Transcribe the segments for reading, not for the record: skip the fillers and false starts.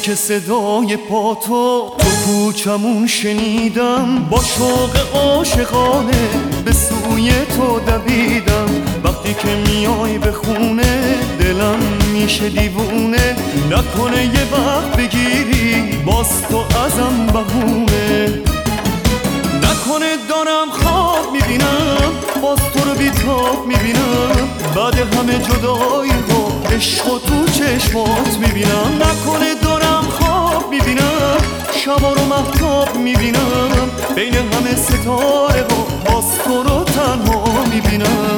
که صدای پا تو کوچمون شنیدم، با شوق عاشقانه به سوی تو دویدم. وقتی که میای به خونه دلم میشه دیوونه، نکنه یه وقت بگیری باز تو ازم بهونه. نکنه دارم خواب میبینم باز تو رو بیتاب میبینم، بعد همه جدایی و عشق و تو چشمات میبینم. نکنه دارم خواب میبینم شبا رو مهتاب میبینم، بین همه ستاره و باز تو رو تنها میبینم.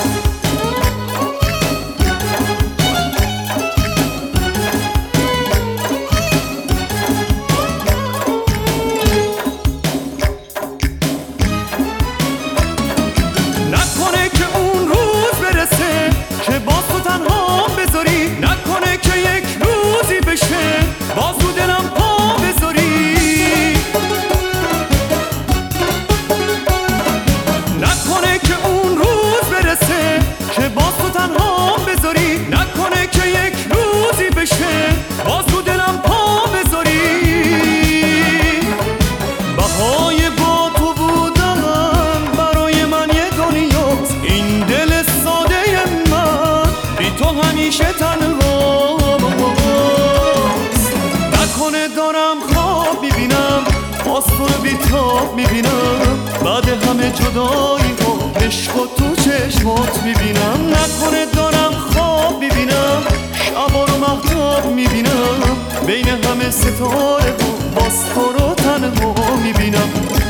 نکنه که اون روز برسه که باز تو تنها بذاری، نکنه که یک روزی بشه باز رو دلم پا بذاری. نکنه که اون روز برسه که باز تو تنها بذاری، نکنه که یک روزی بشه باز رو دلم پا بذاری. بهای با تو بودن برای من یه دنیاست، این دل ساده من بی تو همیشه تنهاست. نکنه دارم خواب میبینم باز تو رو بیتاب میبینم، بعد همه جدایی و عشق و تو چشمات میبینم. نکنه دارم خواب میبینم شبا رو مهتاب میبینم، بین همه ستاره و باز تو رو تنها میبینم.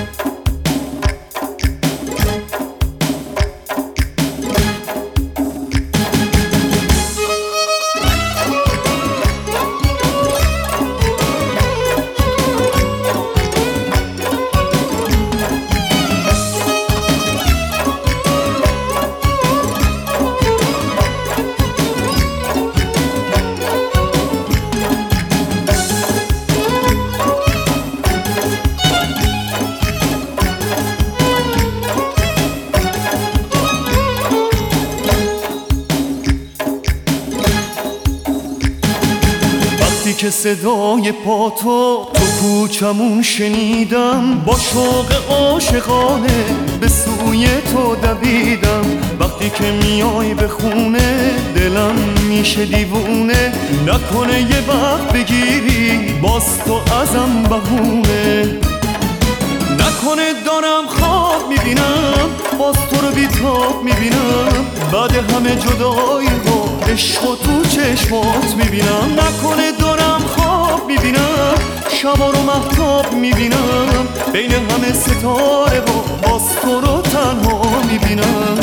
وقتی که صدای پا تو کوچمون شنیدم، با شوق عاشقانه به سوی تو دویدم. وقتی که میای به خونه دلم میشه دیوونه، نکنه یه وقت بگیری باز تو ازم بهونه. نکنه دارم خواب میبینم باز تو رو بیتاب میبینم، بعد همه جدایی و عشق و تو چشمات میبینم. نکنه دارم خواب میبینم شبا رو مهتاب میبینم، بین همه ستاره و باز تو رو تنها میبینم.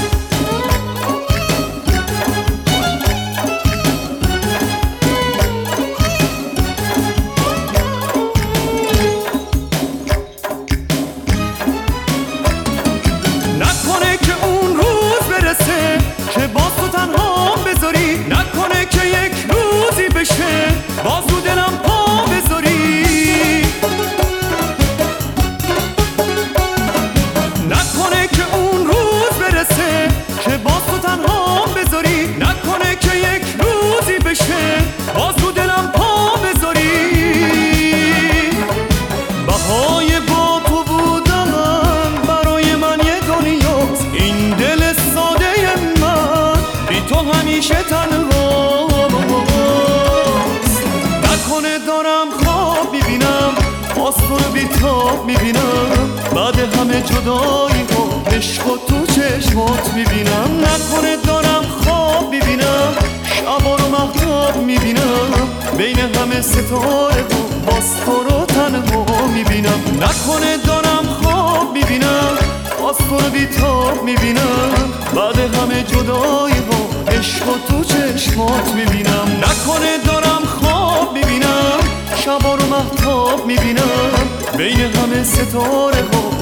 نکنه که اون روز برسه که باز تو تنها بذاری، نکنه که یک روزی بشه باز رو دلم پا بذاری. نکنه که اون روز برسه که باز تو تنها بذاری، نکنه که یک روزی بشه باز رو دلم پا بذاری. بهای با تو بودن برای من یه دنیاست، این دل ساده من بی تو همیشه تنهاست. نکنه دارم خواب میبینم باز تو رو بیتاب میبینم، بعد همه جدایی و عشق و تو چشمات میبینم. نکنه دارم خواب میبینم شبا رو مهتاب میبینم، بین همه ستاره و باز تو رو تنها میبینم. نکنه دارم خواب میبینم باز تو رو بیتاب میبینم، بعد همه جدایی و عشق و تو چشمات میبینم. نکنه دارم خواب میبینم شبا رو مهتاب میبینم، بین همه ستاره و